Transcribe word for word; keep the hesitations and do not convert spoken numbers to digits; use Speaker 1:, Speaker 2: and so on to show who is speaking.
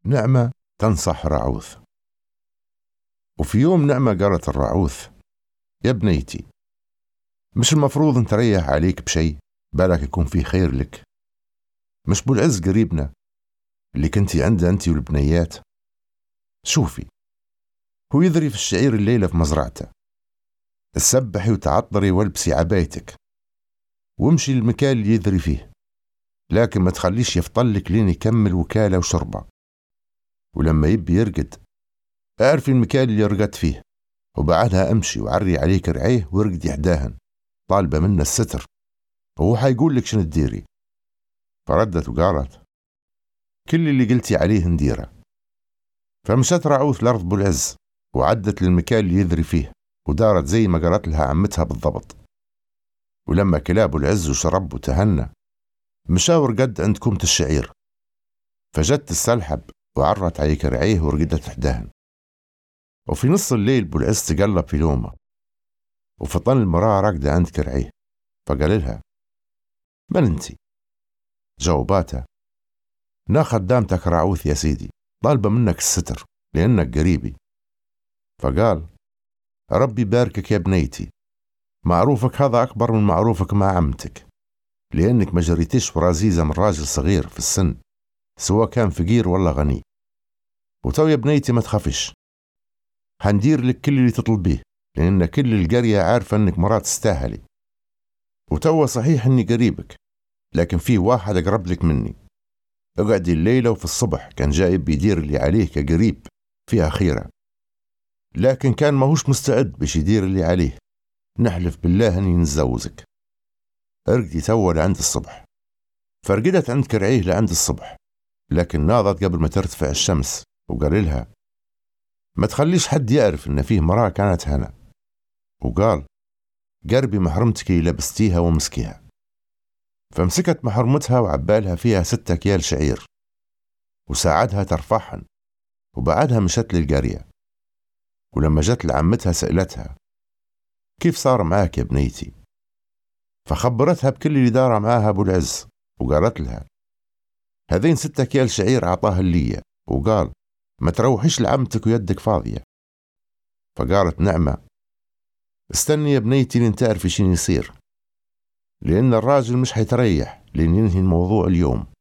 Speaker 1: نعمة تنصح راعوث. وفي يوم نعمة قالت الراعوث: يا بنيتي، مش المفروض انت ريح عليك بشي بالك يكون في خير لك؟ مش بوالعز قريبنا اللي كنتي عنده انتي والبنيات؟ شوفي، هو يذري في الشعير الليلة في مزرعته. تسبحي وتعطري والبسي عبايتك وامشي المكان اللي يذري فيه، لكن ما تخليش يفطلك لين يكمل وكالة وشربة. ولما يبي يرقد اعرفي المكان اللي يرقد فيه، وبعدها امشي وعري عليك رعيه وارقدي حداهن طالبة منه الستر، وهو حيقول لك شنو تديري. فردت وقالت: كل اللي قلتي عليه نديره. فمشت راعوث لأرض بوالعز وعدت للمكان اللي يذري فيه، ودارت زي ما قالت لها عمتها بالضبط. ولما كلا بوالعز وشرب وتهنى مشاور قد عند كومة الشعير، فجت السلحب وعرت عليك رعيه ورقدت حداهن. وفي نص الليل بوالعز تقلب في لومه وفطن المراه راقدة عند كرعيه، فقال لها: من انتي؟ جاوباتها: نا خدامتك راعوث يا سيدي، طالبة منك الستر لأنك قريبي. فقال: ربي باركك يا بنيتي، معروفك هذا أكبر من معروفك مع عمتك، لأنك ما جريتيش ورازيزة من راجل صغير في السن سواء كان فقير ولا غني. وتو يا بنيتي ما تخافش، هندير لك كل اللي تطلبيه، لأن كل القرية عارفة أنك مرات تستاهلي. وتو صحيح أني قريبك، لكن في واحد أقرب لك مني. اقعدي الليلة وفي الصبح كان جايب بيدير اللي عليه كقريب فيها خيرة، لكن كان ماهوش مستعد باش يدير اللي عليه. نحلف بالله أني نتزوجك. ارقدي توا لعند الصبح. فرقدت عند كرعيه لعند الصبح، لكن ناضت قبل ما ترتفع الشمس وقال لها: ما تخليش حد يعرف ان فيه مراه كانت هنا. وقال: قربي محرمتك اللي لبستيها ومسكيها. فمسكت محرمتها وعبالها فيها ستة كيال شعير وساعدها ترفعهن، وبعدها مشت للقرية. ولما جت لعمتها سألتها: كيف صار معاك يا بنيتي؟ فخبرتها بكل اللي دار معاها بوالعز، وقالت لها: هذين ستة كيال شعير أعطاها لي، وقال ما تروحيش لعمتك ويدك فاضية. فقالت نعمة: استني يا بنيتي لين تعرفي شين يصير، لأن الراجل مش حيتريح لين ينهي الموضوع اليوم.